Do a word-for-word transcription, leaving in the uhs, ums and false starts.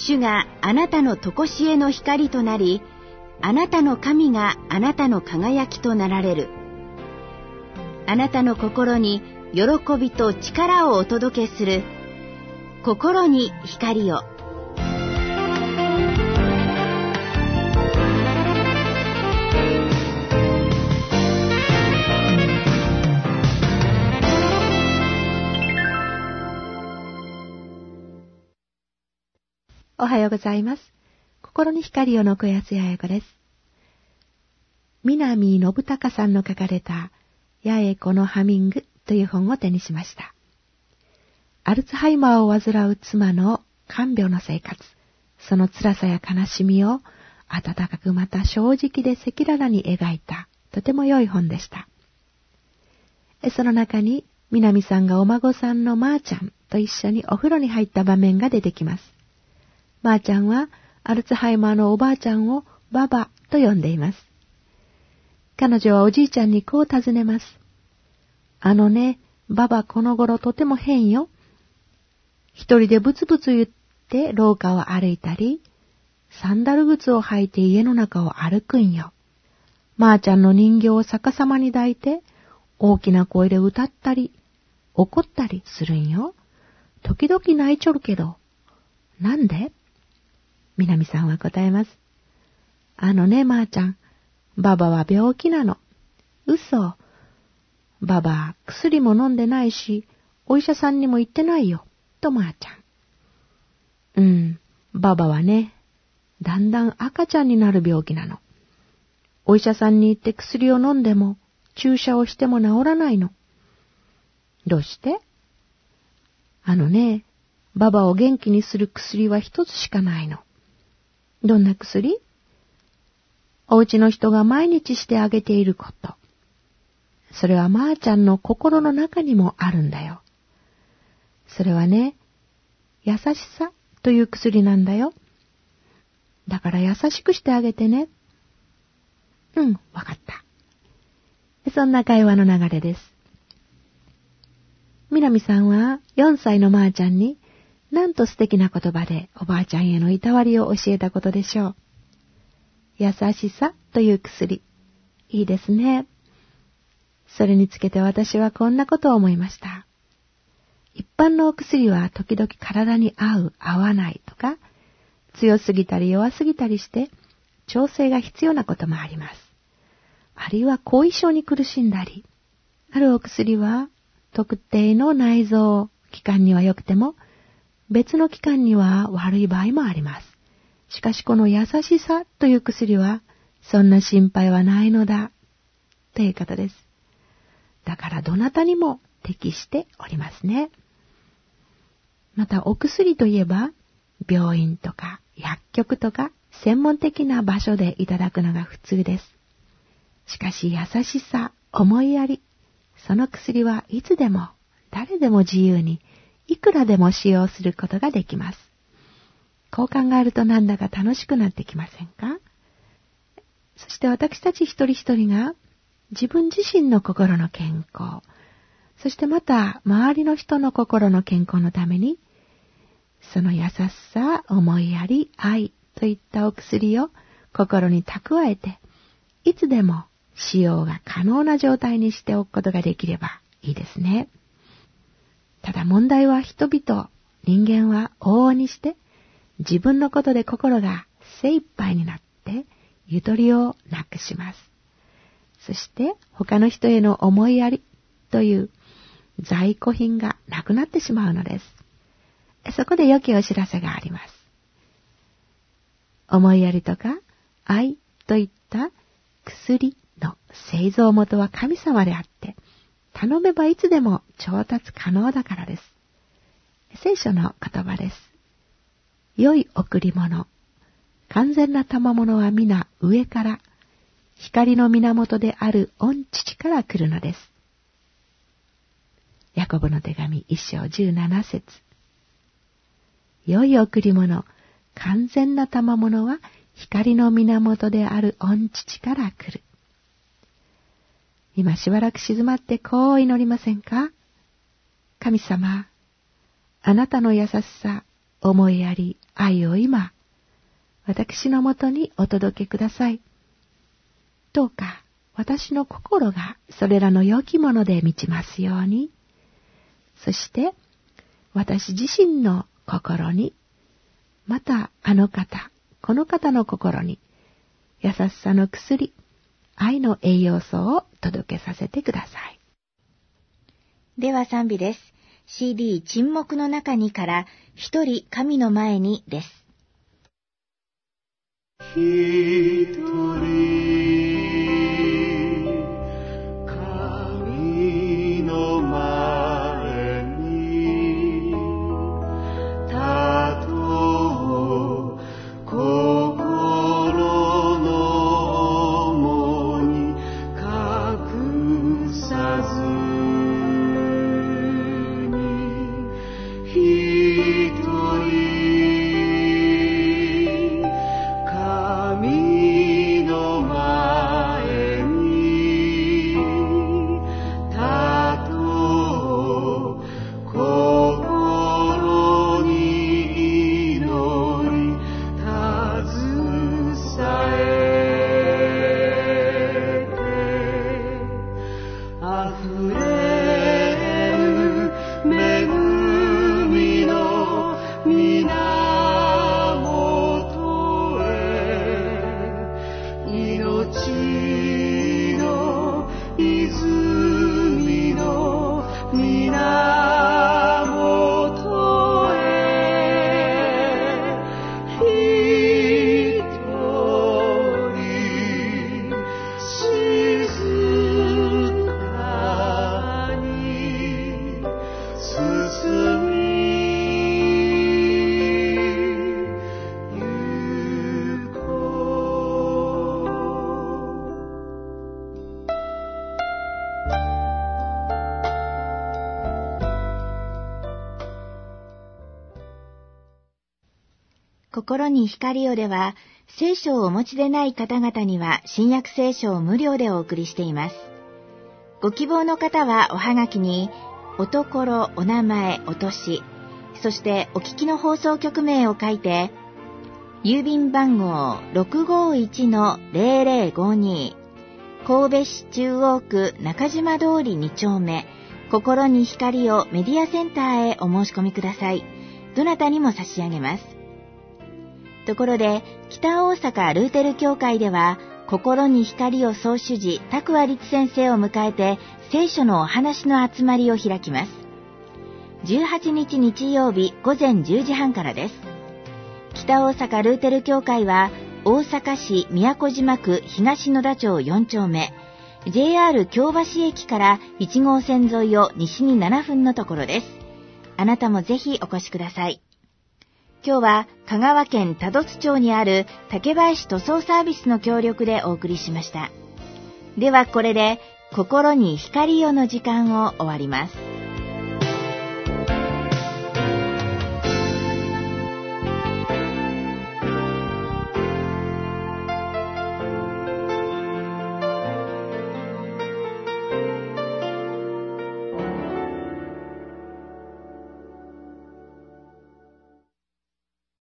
主があなたの常しえの光となり、あなたの神があなたの輝きとなられる。あなたの心に喜びと力をお届けする。心に光を。 おはようございます。心に光をの小安やや子です。南信孝さんの書かれた八重子のハミングという本を手にしました。アルツハイマーを患う妻の看病の生活、その辛さや悲しみを温かくまた正直で赤裸々に描いたとても良い本でした。その中に南さんがお孫さんのまーちゃんと一緒にお風呂に入った場面が出てきます。まーちゃんはアルツハイマーのおばあちゃんをババと呼んでいます。彼女はおじいちゃんにこう尋ねます。あのね、ババこの頃とても変よ。一人でブツブツ言って廊下を歩いたり、サンダル靴を履いて家の中を歩くんよ。まーちゃんの人形を逆さまに抱いて大きな声で歌ったり、怒ったりするんよ。時々泣いちょるけど、なんで？南さんは答えます。あのね、まーちゃん。ババは病気なの。嘘。ババ、薬も飲んでないし、お医者さんにも行ってないよ。とまーちゃん。うん、ババはね、だんだん赤ちゃんになる病気なの。お医者さんに行って薬を飲んでも、注射をしても治らないの。どうして？あのね、ババを元気にする薬は一つしかないの。どんな薬？お家の人が毎日してあげていること。それはまーちゃんの心の中にもあるんだよ。それはね、優しさという薬なんだよ。だから優しくしてあげてね。うん、わかった。そんな会話の流れです。南さんはよんさいのまーちゃんに、なんと素敵な言葉でおばあちゃんへのいたわりを教えたことでしょう。優しさという薬。いいですね。それにつけて私はこんなことを思いました。一般のお薬は時々体に合う、合わないとか、強すぎたり弱すぎたりして調整が必要なこともあります。あるいは後遺症に苦しんだり、あるお薬は特定の内臓器官には良くても、別の器官には悪い場合もあります。しかしこの優しさという薬は、そんな心配はないのだ、ということです。だからどなたにも適しておりますね。またお薬といえば、病院とか薬局とか専門的な場所でいただくのが普通です。しかし優しさ、思いやり、その薬はいつでも誰でも自由にいくらでも使用することができます。こう考えるとなんだか楽しくなってきませんか？そして私たち一人一人が自分自身の心の健康、そしてまた周りの人の心の健康のために、その優しさ、思いやり、愛といったお薬を心に蓄えて、いつでも使用が可能な状態にしておくことができればいいですね。ただ問題は人々、人間は往々にして自分のことで心が精一杯になってゆとりをなくします。そして他の人への思いやりという在庫品がなくなってしまうのです。そこで良きお知らせがあります。思いやりとか愛といった薬の製造元は神様であって、頼めばいつでも調達可能だからです。聖書の言葉です。良い贈り物、完全な賜物は皆上から、光の源である御父から来るのです。ヤコブの手紙一章十七節。良い贈り物、完全な賜物は光の源である御父から来る。今しばらく静まってこう祈りませんか？神様、あなたの優しさ、 思いやり、愛を今、私のもとにお届けください。どうか私の心がそれらの良きもので満ちますように。そして私自身の心に、またあの方、この方の心に、優しさの薬、愛の栄養素を届けさせてください。 では賛美です。シーディー 沈黙の中にから一人神の前にです。 一人神の前に立とう、心の重荷隠さずに一人心に光をでは、聖書をお持ちでない方々には新約聖書を無料でお送りしています。ご希望の方はおはがきに、おところ、お名前、お年、そしてお聞きの放送局名を書いて、郵便番号 ろくごいちのぜろぜろごに、神戸市中央区中島通りに丁目、心に光をメディアセンターへお申し込みください。どなたにも差し上げます。ところで、北大阪ルーテル教会では、心に光を総主事、拓和律先生を迎えて、聖書のお話の集まりを開きます。じゅうはちにち日曜日午前じゅうじはんからです。北大阪ルーテル教会は、大阪市都島区東野田町よん丁目、ジェイアール 京橋駅からいち号線沿いを西にななふんのところです。あなたもぜひお越しください。今日は香川県多度津町にある竹林塗装サービスの協力でお送りしました。ではこれで心に光をの時間を終わります。